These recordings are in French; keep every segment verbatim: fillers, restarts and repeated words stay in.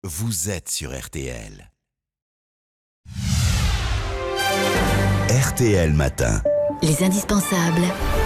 vous êtes sur R T L. R T L Matin. Les indispensables.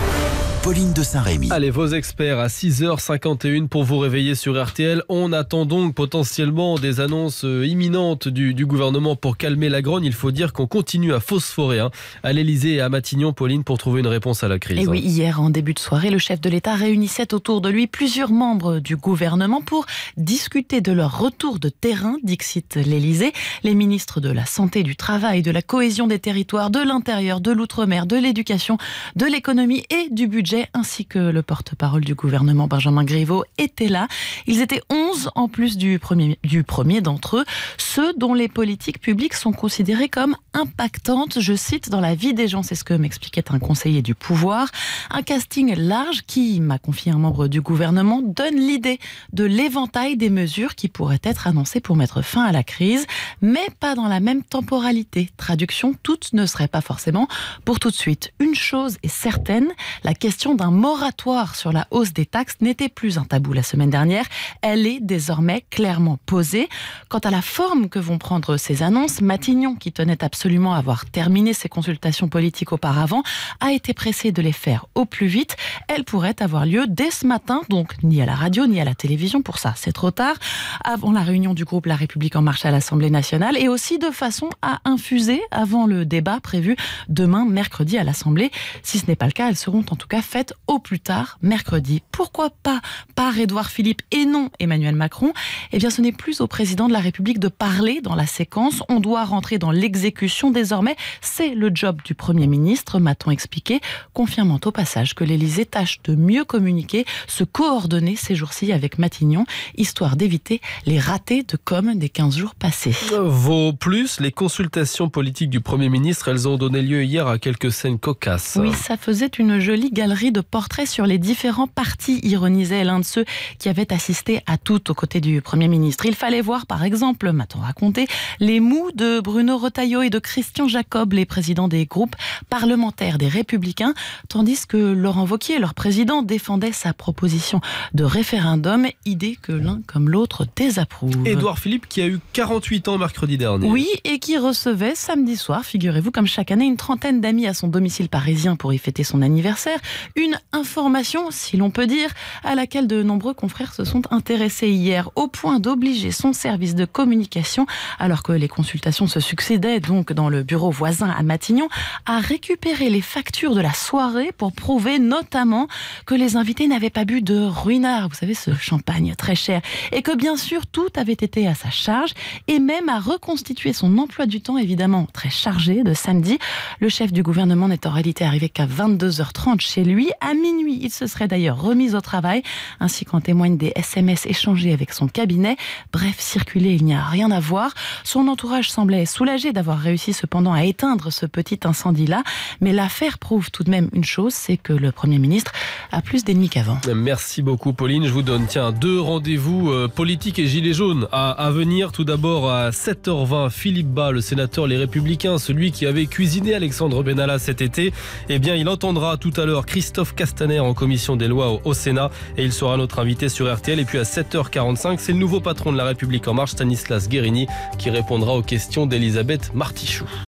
Pauline de Saint-Rémy. Allez, vos experts à six heures cinquante et une pour vous réveiller sur R T L. On attend donc potentiellement des annonces imminentes du, du gouvernement pour calmer la grogne. Il faut dire qu'on continue à phosphorer hein, à l'Elysée et à Matignon, Pauline, pour trouver une réponse à la crise. Et oui, hier, en début de soirée, le chef de l'État réunissait autour de lui plusieurs membres du gouvernement pour discuter de leur retour de terrain, dixit l'Elysée. Les ministres de la Santé, du Travail, de la Cohésion des territoires, de l'Intérieur, de l'Outre-mer, de l'Éducation, de l'Économie et du Budget, ainsi que le porte-parole du gouvernement Benjamin Griveaux étaient là. Ils étaient onze en plus du premier, du premier d'entre eux, ceux dont les politiques publiques sont considérées comme impactantes, je cite, dans la vie des gens. C'est ce que m'expliquait un conseiller du pouvoir. Un casting large qui, m'a confié un membre du gouvernement, donne l'idée de l'éventail des mesures qui pourraient être annoncées pour mettre fin à la crise, mais pas dans la même temporalité. Traduction, toutes ne seraient pas forcément pour tout de suite. Une chose est certaine, la question d'un moratoire sur la hausse des taxes n'était plus un tabou la semaine dernière. Elle est désormais clairement posée. Quant à la forme que vont prendre ces annonces, Matignon, qui tenait absolument à avoir terminé ses consultations politiques auparavant, a été pressé de les faire au plus vite. Elles pourraient avoir lieu dès ce matin, donc ni à la radio ni à la télévision. Pour ça, c'est trop tard. Avant la réunion du groupe La République En Marche à l'Assemblée nationale et aussi de façon à infuser avant le débat prévu demain, mercredi, à l'Assemblée. Si ce n'est pas le cas, elles seront en tout cas faites au plus tard mercredi. Pourquoi pas par Édouard Philippe et non Emmanuel Macron? Eh bien, ce n'est plus au président de la République de parler dans la séquence. On doit rentrer dans l'exécution désormais. C'est le job du Premier ministre, m'a-t-on expliqué, confirmant au passage que l'Élysée tâche de mieux communiquer, se coordonner ces jours-ci avec Matignon, histoire d'éviter les ratés de com des quinze jours passés. Vos plus, les consultations politiques du Premier ministre, elles ont donné lieu hier à quelques scènes cocasses. Oui, ça faisait une jolie galerie de portraits sur les différents partis, ironisait l'un de ceux qui avaient assisté à tout aux côtés du Premier ministre. Il fallait voir, par exemple, m'a-t-on raconté, les mous de Bruno Retailleau et de Christian Jacob, les présidents des groupes parlementaires des Républicains, tandis que Laurent Wauquiez, leur président, défendait sa proposition de référendum, idée que l'un comme l'autre désapprouve. Édouard Philippe qui a eu quarante-huit ans mercredi dernier. Oui, et qui recevait samedi soir, figurez-vous, comme chaque année, une trentaine d'amis à son domicile parisien pour y fêter son anniversaire. Une information, si l'on peut dire, à laquelle de nombreux confrères se sont intéressés hier, au point d'obliger son service de communication, alors que les consultations se succédaient donc dans le bureau voisin à Matignon, à récupérer les factures de la soirée pour prouver notamment que les invités n'avaient pas bu de Ruinart, vous savez, ce champagne très cher, et que bien sûr tout avait été à sa charge, et même à reconstituer son emploi du temps, évidemment très chargé, de samedi. Le chef du gouvernement n'est en réalité arrivé qu'à vingt-deux heures trente chez lui. À minuit, il se serait d'ailleurs remis au travail, ainsi qu'en témoignent des S M S échangés avec son cabinet. Bref, circuler, il n'y a rien à voir. Son entourage semblait soulagé d'avoir réussi cependant à éteindre ce petit incendie-là. Mais l'affaire prouve tout de même une chose, c'est que le Premier ministre a plus d'ennemis qu'avant. Merci beaucoup, Pauline. Je vous donne, tiens, deux rendez-vous euh, politiques et gilets jaunes à, à venir. Tout d'abord, à sept heures vingt, Philippe Bas, le sénateur Les Républicains, celui qui avait cuisiné Alexandre Benalla cet été, eh bien, il entendra tout à l'heure Christophe Castaner en commission des lois au, au Sénat et il sera notre invité sur R T L. Et puis à sept heures quarante-cinq, c'est le nouveau patron de La République En Marche, Stanislas Guerini, qui répondra aux questions d'Elisabeth Martichoux.